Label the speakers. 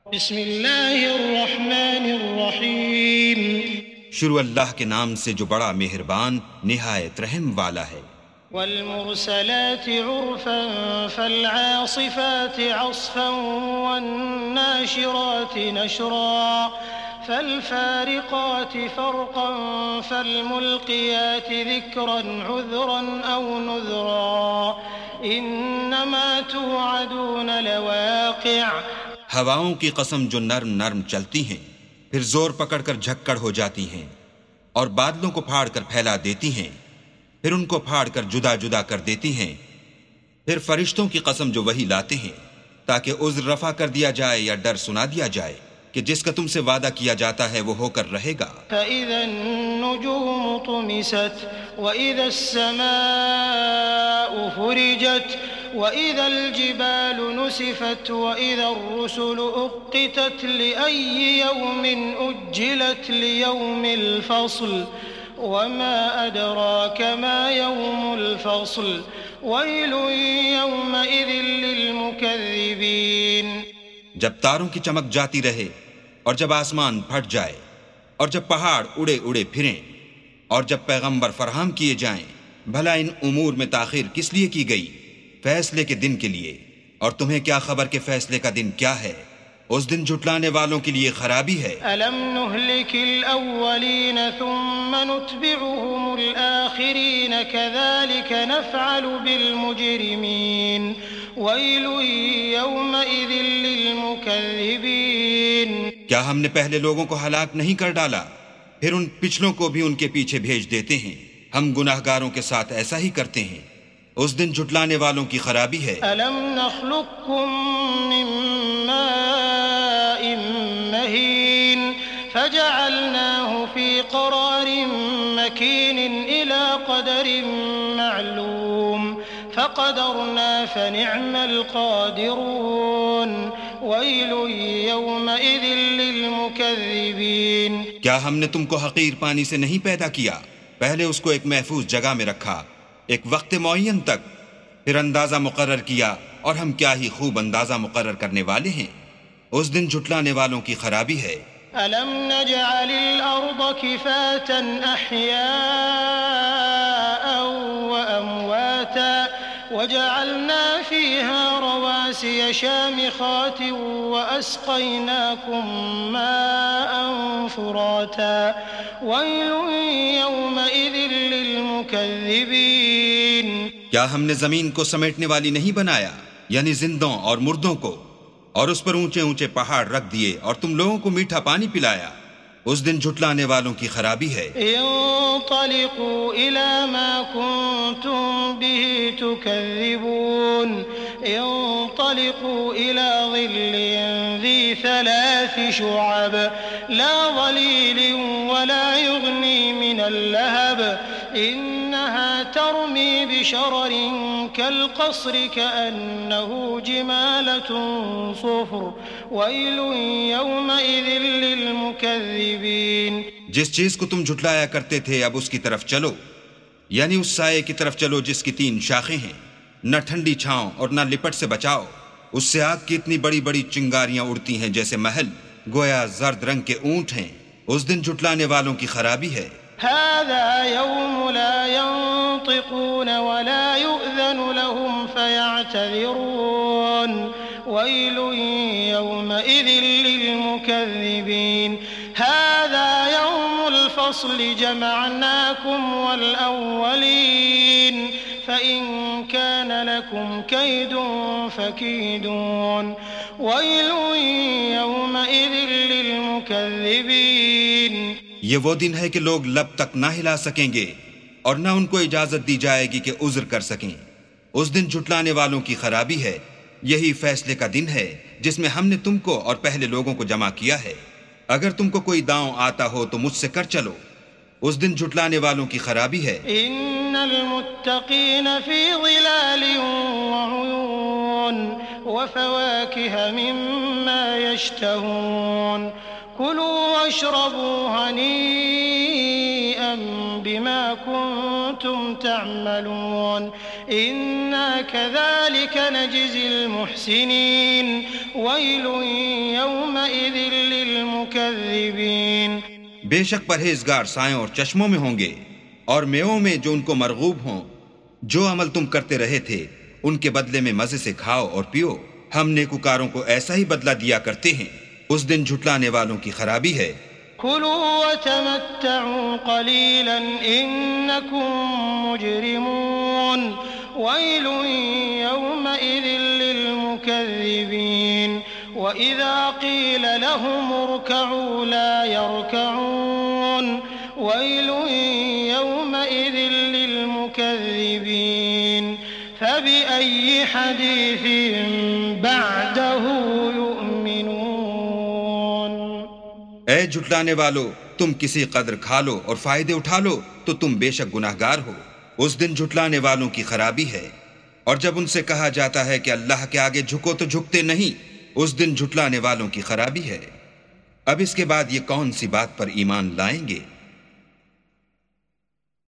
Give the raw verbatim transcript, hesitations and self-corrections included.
Speaker 1: بسم اللہ الرحمن الرحیم،
Speaker 2: شروع اللہ کے نام سے جو بڑا مہربان نہایت رحم والا ہے۔
Speaker 1: والمرسلات عرفا فالعاصفات عصفا والناشرات نشرا فالفارقات فرقا فالملقيات ذكرا عذرا أو نذرا إنما توعدون لواقع۔
Speaker 2: ہواؤں کی قسم جو نرم نرم چلتی ہیں، پھر زور پکڑ کر جھکڑ ہو جاتی ہیں، اور بادلوں کو پھاڑ کر پھیلا دیتی ہیں، پھر ان کو پھاڑ کر جدا جدا کر دیتی ہیں، پھر فرشتوں کی قسم جو وہی لاتے ہیں تاکہ عذر رفع کر دیا جائے یا ڈر سنا دیا جائے کہ جس کا تم سے وعدہ کیا جاتا ہے وہ ہو کر رہے گا۔
Speaker 1: فَإِذَا النُّجُومُ طُمِسَتْ وَإِذَا السَّمَاءُ فُرِجَتْ وَإِذَا الْجِبَالُ نُسِفَتْ وَإِذَا الرُّسُلُ أُقِّتَتْ لِأَيِّ يَوْمٍ أُجِّلَتْ لِيَوْمِ الْفَصْلِ وَمَا أَدْرَاكَ مَا يَوْمُ الْفَصْلِ وَيْلٌ يَوْمَئِذٍ لِّلْمُكَذِّبِينَ۔
Speaker 2: جب تاروں کی چمک جاتی رہے اور جب آسمان پھٹ جائے اور جب پہاڑ اڑے اڑے پھریں اور جب پیغمبر فراہم کیے جائیں، بھلا ان امور میں تاخیر کس لیے کی گئی؟ فیصلے کے دن کے لیے، اور تمہیں کیا خبر کہ فیصلے کا دن کیا ہے؟ اس دن جھٹلانے والوں کے لیے خرابی ہے۔
Speaker 1: أَلَمْ نُهْلِكِ الْأَوَّلِينَ ثُمَّ نُتْبِعُهُمُ الْآخِرِينَ كَذَلِكَ نَفْعَلُ بِالْمُجْرِمِينَ وَيْلٌ يَوْمَئِذٍ لِّلْمُكَذِّبِينَ۔
Speaker 2: کیا ہم نے پہلے لوگوں کو ہلاک نہیں کر ڈالا، پھر ان پچھلوں کو بھی ان کے پیچھے بھیج دیتے ہیں؟ ہم گناہگاروں کے ساتھ ایسا ہی کرتے ہیں۔ اس دن جھٹلانے والوں کی خرابی ہے۔
Speaker 1: أَلَمْ نَخْلُقكُّم مِّن مَّاءٍ مَّهِينٍ فَجَعَلْنَاهُ فِي قَرَارٍ مَّكِينٍ إِلَىٰ قَدَرٍ مَّعْلُومٍ فَقَدَرْنَا فَنِعْمَ الْقَادِرُونَ وَيْلٌ يَوْمَئِذٍ لِّلْمُكَذِّبِينَ۔
Speaker 2: کیا ہم نے تم کو حقیر پانی سے نہیں پیدا کیا، پہلے اس کو ایک محفوظ جگہ میں رکھا ایک وقت معین تک، پھر اندازہ مقرر کیا، اور ہم کیا ہی خوب اندازہ مقرر کرنے والے ہیں۔ اس دن جھٹلانے والوں کی خرابی ہے۔
Speaker 1: أَلَمْ نَجْعَلِ الْأَرْضَ كِفَاتًا أَحْيَاءً وَأَمْوَاتًا وَجَعَلْنَا فِيهَا رَوَاسِيَ شَامِخَاتٍ وَأَسْقَيْنَاكُم مَّاءً فُرَاتًا وَيْلٌ يَوْمَئِذٍ لِّلْمُكَذِّبِينَ۔
Speaker 2: کیا ہم نے زمین کو سمیٹنے والی نہیں بنایا، یعنی زندوں اور مردوں کو، اور اس پر اونچے اونچے پہاڑ رکھ دیے اور تم لوگوں کو میٹھا پانی پلایا؟ اس دن جھٹلانے والوں کی خرابی ہے۔
Speaker 1: انطلقوا إلى ما كنتم به تكذبون انطلقوا إلى ظل ذي ثلاث شعب لا ظليل ولا يغني من اللهب إنها ترمي بشرر كالقصر كأنه جمالة صفر ويل يومئذ للمكذبين۔
Speaker 2: جس چیز کو تم جھٹلایا کرتے تھے اب اس کی طرف چلو، یعنی اس سائے کی طرف چلو جس کی تین شاخیں ہیں، نہ ٹھنڈی چھاؤں اور نہ لپٹ سے بچاؤ، اس سے آگ کی اتنی بڑی بڑی چنگاریاں اڑتی ہیں جیسے محل، گویا زرد رنگ کے اونٹ ہیں۔ اس دن جھٹلانے والوں کی خرابی ہے۔
Speaker 1: هذا يوم لا ينطقون ولا يؤذن لهم فيعتذرون ويل يومئذ للمكذبين هذا يوم الفصل جمعناكم والأولين فإن كان لكم كيد فكيدون ويل يومئذ للمكذبين۔
Speaker 2: یہ وہ دن ہے کہ لوگ لب تک نہ ہلا سکیں گے اور نہ ان کو اجازت دی جائے گی کہ عذر کر سکیں۔ اس دن جھٹلانے والوں کی خرابی ہے۔ یہی فیصلے کا دن ہے جس میں ہم نے تم کو اور پہلے لوگوں کو جمع کیا ہے۔ اگر تم کو کوئی داؤں آتا ہو تو مجھ سے کر چلو۔ اس دن جھٹلانے والوں کی خرابی ہے۔
Speaker 1: ان المتقین فی ظلال وعیون وفواکہ مما یشتہون كلوا واشربوا هنيئا بما كنتم تعملون إنا كذلك نجزي المحسنين ويل يومئذ يومئذ للمكذبين
Speaker 2: بے شک پرہیزگار سایوں اور چشموں میں ہوں گے اور میووں میں جو ان کو مرغوب ہوں. جو عمل تم کرتے رہے تھے ان کے بدلے میں مزے سے کھاؤ اور پیو. ہم نیکوکاروں کو ایسا ہی بدلہ دیا کرتے ہیں. اس دن جھٹلانے والوں کی خرابی ہے.
Speaker 1: كلوا وتمتعوا قليلا إنكم مجرمون ويل يومئذ للمكذبين وإذا قيل لهم اركعوا لا يركعون ويل يومئذ للمكذبين فبأي حديث بعده يؤمنون.
Speaker 2: اے جھٹلانے والو، تم کسی قدر کھا لو اور فائدے اٹھا لو تو تم بے شک گناہگار ہو. اس دن جھٹلانے والوں کی خرابی ہے. اور جب ان سے کہا جاتا ہے کہ اللہ کے آگے جھکو تو جھکتے نہیں، اس دن جھٹلانے والوں کی خرابی ہے. اب اس کے بعد یہ کون سی بات پر ایمان لائیں گے؟